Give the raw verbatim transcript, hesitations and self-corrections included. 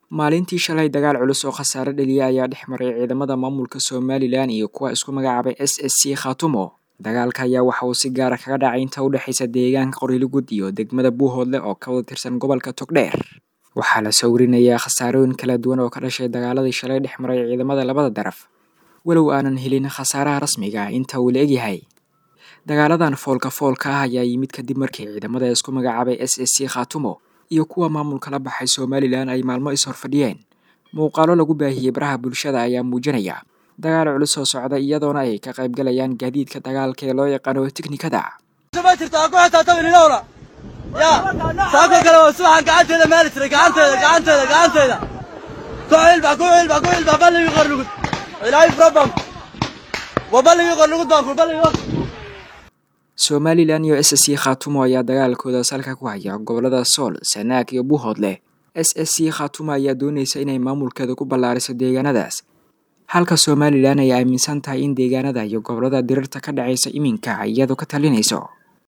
maalintii shalay dagaal culus oo khasaare dhaliyay ayaa dhex maray ciidamada maamulka Somaliland iyo kuwa isku magacaabay S S C Khaatumo. Dagaalka ayaa waxa uu si gaar ah kaga dhacay inta u dhaxaysa deegaanka Qoryoolugud iyo degmada Buuhoodle oo ka wada tirsan gobolka Togdheer. Waxaa la sawirinayaa khasaarooyin kala duwan oo ka dhashay dagaaladii shalay dhex maray ciidamada labada daraf, walow aanan helin khasaaraha rasmiga ah inta uu leeyahay. Dagaaladan foolka foolka ah ayaa yimid kadib markii ciidamada isku magacaabay S S C Khaatumo iyo kuwa maamulka la baxay Somaliland ay maalmo is horfadhiyeen. Muuqaalo lagu baahiyay baraha bulshada ayaa muujinaya dagaal culus oo socda iyadoona ay ka qayb galayaan gaadiidka dagaalka ee loo yaqaan tiknikada. يا ساكو كلام سبحان قاعد هذا مالك قاعد هذا قاعد هذا قاعد هذا كويل بقول بقول بقول يقرلقد لا يفربم وبل يقرلقد باكل بل يقرلقد. Somaliland iyo S S C Khaatumo ayaa dagaalkooda salka ku haya gobolada Sool, Sanaag iyo Buuhoodle. S S C Khaatumo ayaa doonaysa inay maamulkeeda ku ballaariso deegaanadaas, halka Somaliland ay aaminsan tahay in deegaanada iyo gobolada dirirta ka dhacaysa iminka iyadu ka talinayso.